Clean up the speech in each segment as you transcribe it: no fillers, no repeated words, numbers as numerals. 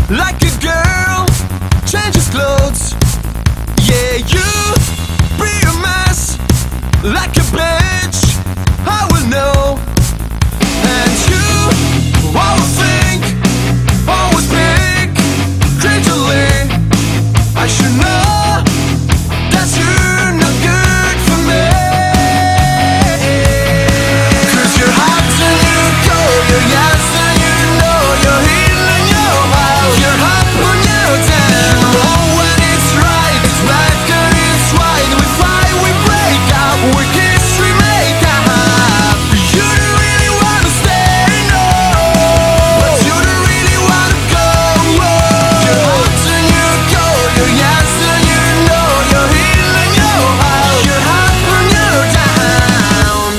like a girl changes clothes. Yeah, you be a mess, like a bitch, I will know. And you always think, always pick creaturely. I should know that you're not good for me. 'Cause you're hot and you're cold, you're yes and you know you're here and you're out. You're hot when you're down. You know when it's right, it's black and it's white. We fight, we break up, we kiss, we make up. You don't really wanna stay, no, but you don't really wanna go. You're hot and you're cold, you're yes and you know you're here and you're out. You're hot when you're down.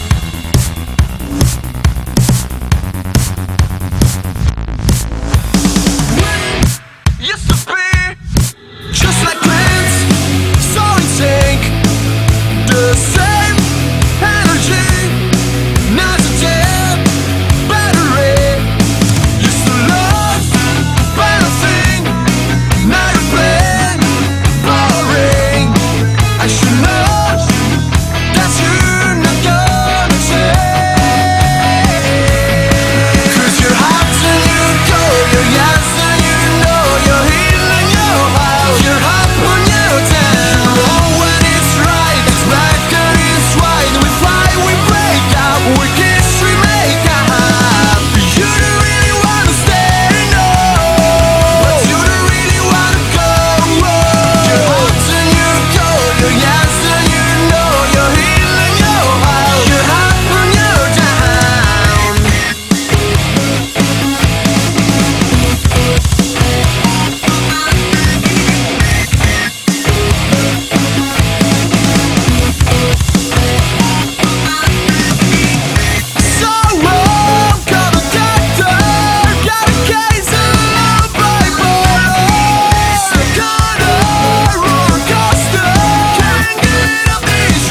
Used to be just like twins, so in sync, the same energy, not a dead battery. Used to love, but I think now you're plain boring. I should know that you're not gonna change. 'Cause you're hot and you're cold, you're yes and you know you're here and you're out. You're hot when you're down. You know when it's right, it's black and it's white. We fight, we break up, we kiss, we make up. You don't really wanna stay, no, but you don't really wanna go. You're hot and you're cold, you're yes and you know you're here and you're out. You're hot when you're down. So wrong, call the doctor. Got a case of bipolar. Stuck on a roller coaster. Can't get off this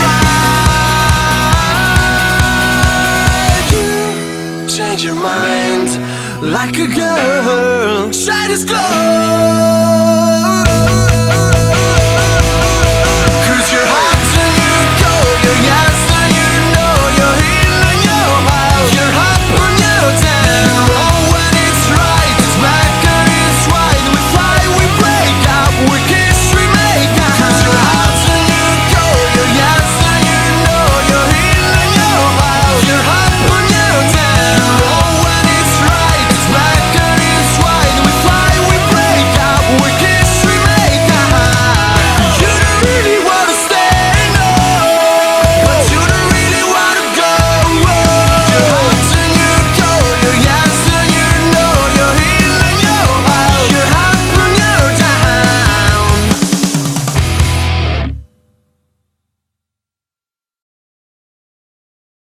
ride. You change your mind like a girl. Shine is close.